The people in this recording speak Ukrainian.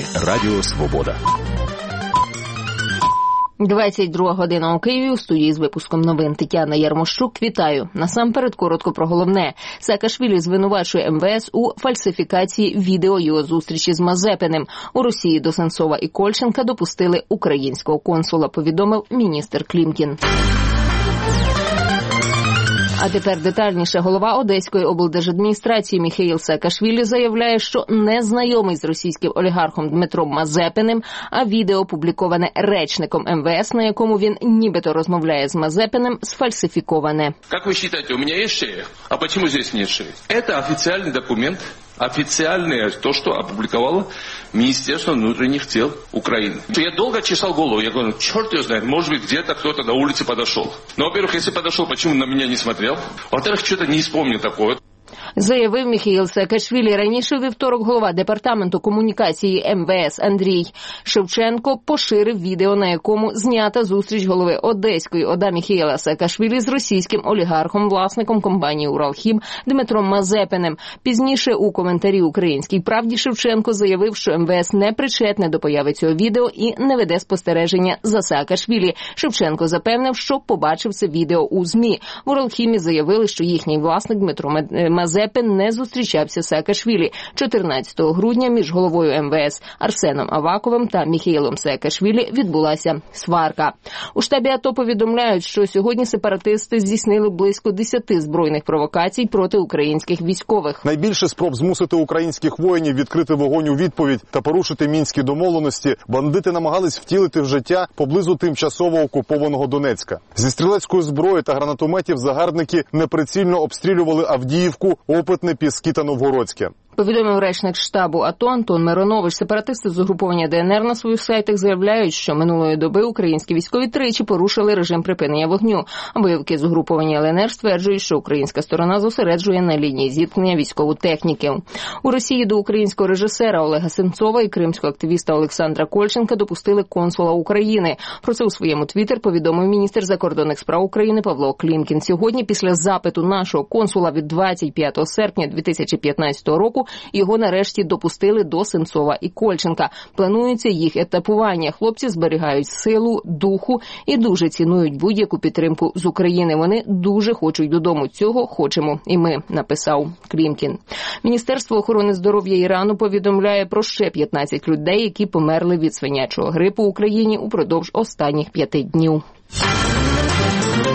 ефірі Радіо Свобода. 22 година у Києві, у студії з випуском новин Тетяна Ярмощук. Вітаю. Насамперед коротко про головне. Саакашвілі звинувачує МВС у фальсифікації відео його зустрічі з Мазепиним. У Росії до Сенцова і Кольченка допустили українського консула, повідомив міністр Клімкін. А тепер детальніше. Голова Одеської облдержадміністрації Міхеїл Саакашвілі заявляє, що не знайомий з російським олігархом Дмитром Мазепиним, а відео, опубліковане речником МВС, на якому він нібито розмовляє з Мазепиним, сфальсифіковане. Як ви вважаєте, у мене є шея? А чому тут немає шеї? Це офіційний документ. Официальное то, что опубликовало Министерство внутренних дел Украины. Я долго чесал голову, я говорю, черт его знает, может быть, где-то кто-то на улице подошел. Но, во-первых, если подошел, почему на меня не смотрел? Во-вторых, что-то не вспомнил такое. Заявив Міхеїл Саакашвілі. Раніше у вівторок голова департаменту комунікації МВС Андрій Шевченко поширив відео, на якому знята зустріч голови Одеської ОДА Міхеїла Саакашвілі з російським олігархом, власником компанії «Уралхім» Дмитром Мазепиним. Пізніше у коментарі «Українській правді» Шевченко заявив, що МВС не причетне до появи цього відео і не веде спостереження за Саакашвілі. Шевченко запевнив, що побачив це відео у ЗМІ. В «Уралхімі» заявили, що їхній власник Дмитро Мазепин не зустрічався з Саакашвілі. 14 грудня між головою МВС Арсеном Аваковим та Міхеїлом Саакашвілі відбулася сварка. У штабі АТО повідомляють, що сьогодні сепаратисти здійснили близько 10 збройних провокацій проти українських військових. Найбільше спроб змусити українських воїнів відкрити вогонь у відповідь та порушити мінські домовленості бандити намагались втілити в життя поблизу тимчасово окупованого Донецька. Зі стрілецької зброї та гранатометів загарбники неприцільно обстрілювали Авдіївку, Опитне, Піски та Новгородське. Повідомив речник штабу АТО Антон Миронович. Сепаратисти з угруповання ДНР на своїх сайтах заявляють, що минулої доби українські військові тричі порушили режим припинення вогню. А бойовики з угруповання ЛНР стверджують, що українська сторона зосереджує на лінії зіткнення військову техніку. У Росії до українського режисера Олега Сенцова і кримського активіста Олександра Кольченка допустили консула України. Про це у своєму твіттер повідомив міністр закордонних справ України Павло Клімкін. Сьогодні, після запиту нашого консула від 25 серпня 2015 року, його нарешті допустили до Сенцова і Кольченка. Планується їх етапування. Хлопці зберігають силу, духу і дуже цінують будь-яку підтримку з України. Вони дуже хочуть додому. Цього хочемо і ми, написав Клімкін. Міністерство охорони здоров'я Ірану повідомляє про ще 15 людей, які померли від свинячого грипу в Україні упродовж останніх 5 днів.